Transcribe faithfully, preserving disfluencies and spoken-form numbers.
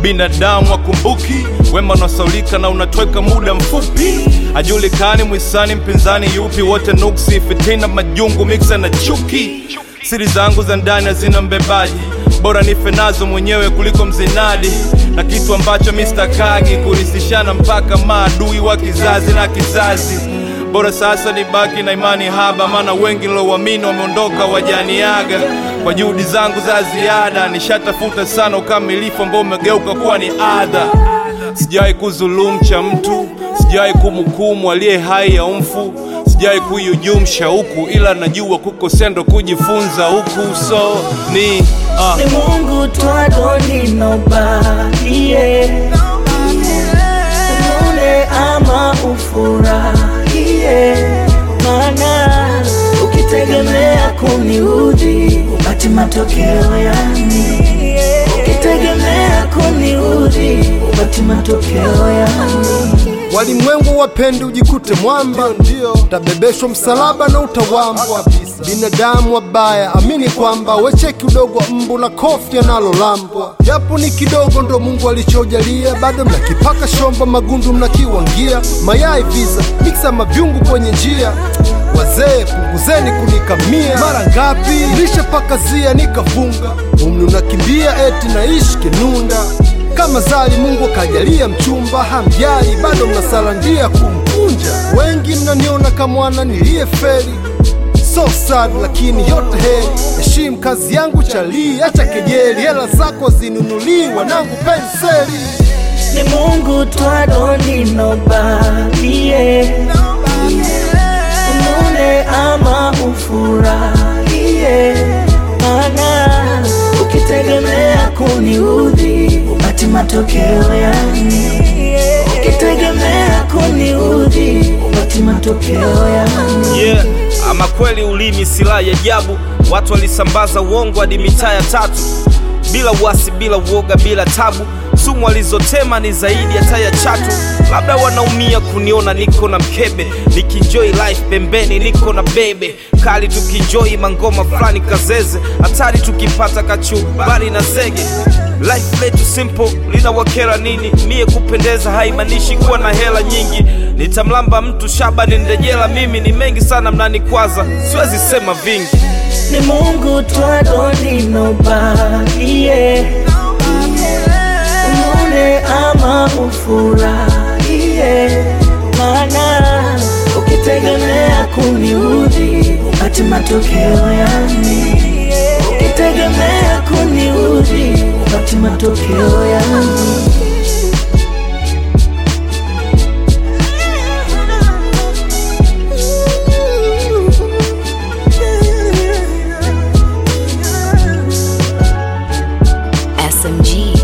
binadamu wakumbuki wema unasaulika na unatweka muda mfupi. Ajulikani mwisani mpinzani yupi, wote nuksi, fitina, majungu, mixa na chuki. Siri zangu za ndani hazina mbebaji, bora nife nazo mwenyewe kuliko mzinadi. Na kitu ambacho mister Kagi kurisishana mpaka maadui wa kizazi na kizazi. Bora sasa nibaki na imani haba, maana wengi nilowamini wameondoka wajaniaga. Kwa juhudi zangu za ziada nishatafuta sana ukamilifu ambao umegeuka kuwa ni adha. Sijai kuzulumu cha mtu, sijai kumhukumu aliye hai ya umfu, sijai kuyujumu shauku, ila najua kuko sendo kujifunza huku. So ni uh. Ni Mungu tu, I don't need nobody, yeah. Unune ama ufurahi, yeah. Maana ukitegemea kuniudhi upati matokeo yani. Ukitegemea kuniudhi upati matokeo yani. Walimwengu wapendi ujikute mwamba, tabebeshwa msalaba na utawambwa. Binadamu wabaya amini kwamba wecheki udogo wa mbu na kofi analolambwa. Japo ni kidogo ndo Mungu alichojalia, bado mnakipaka shomba magundu mnakiwangia. Mayai visa mixa mavyungu kwenye njia, wazee punguzeni kunikamia. Mara ngapi lisha pakazia nikafunga, umni unakimbia eti naishi kinunda. Kama zali Mungu kajalia mchumba, hamjali bado mnasalandia kumkunja. Wengi mnaniona kama mwana niliyefeli, so sad lakini yote heri. Heshimu kazi yangu chali, acha kejeli, hela zako zinunuli wanangu penseli. Ni Mungu tu, I don't need nobody, yeah. Unune ama ufurahi, yeah. Maana ukitegemea kuniudhi upati matokeo yani. Ukitegemea kuniudhi upati matokeo yani. Yeah, ama kweli ulimi silaha ya ajabu. Watu walisambaza uongo hadi mitaa ya tatu, bila uasi, bila uoga, bila tabu. Sumu walizotema ni zaidi hata ya chatu. Labda wanaumia kuniona niko na mkebe, nikinjoy life pembeni niko na bebe. Kali tukinjoy mangoma flani kazeze, hatari tukipata kachumbari na zege. Life letu simple, lina wakera nini? Mie kupendeza haimanishi kuwa na hela nyingi. Nitamlamba mtu shaba nindejela, mimi ni mengi sana mnanikwaza, siwezi sema vingi. Ni Mungu tu, I don't need nobody, yeah. Unune ama ufurahi, yeah. Maana ukitegemea kuniudhi upati matokeo yani. Ukitegemea kuniudhi upati matokeo yani. S M G.